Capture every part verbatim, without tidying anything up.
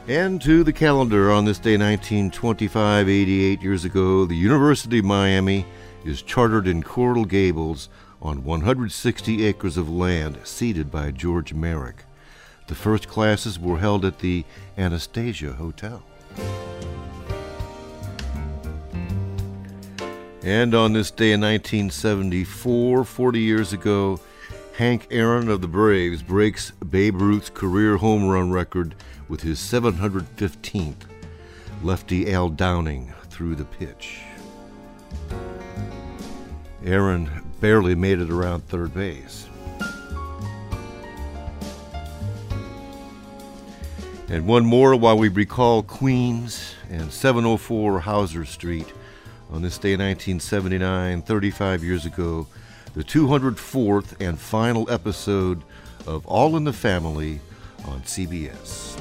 And to the calendar, on this day, nineteen twenty-five, eighty-eight years ago, the University of Miami is chartered in Coral Gables on one hundred sixty acres of land ceded by George Merrick. The first classes were held at the Anastasia Hotel. And on this day in nineteen seventy-four, forty years ago, Hank Aaron of the Braves breaks Babe Ruth's career home run record with his seven hundred fifteenth. Lefty Al Downing threw the pitch. Aaron barely made it around third base. And one more while we recall Queens and seven oh four Hauser Street. On this day in nineteen seventy-nine, thirty-five years ago, the two hundred fourth and final episode of All in the Family on C B S.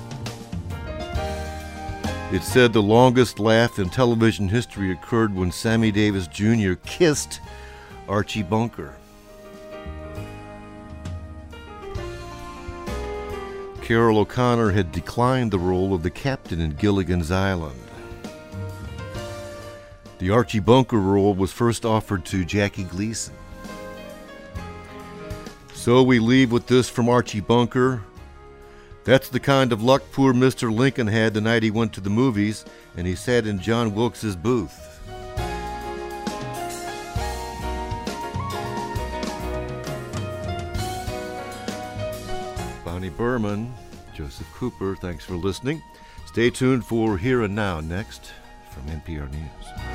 It's said the longest laugh in television history occurred when Sammy Davis Junior kissed Archie Bunker. Carroll O'Connor had declined the role of the captain in Gilligan's Island. The Archie Bunker role was first offered to Jackie Gleason. So we leave with this from Archie Bunker. That's the kind of luck poor Mister Lincoln had the night he went to the movies and he sat in John Wilkes' booth. Bonnie Berman, Joseph Cooper, thanks for listening. Stay tuned for Here and Now next from N P R News.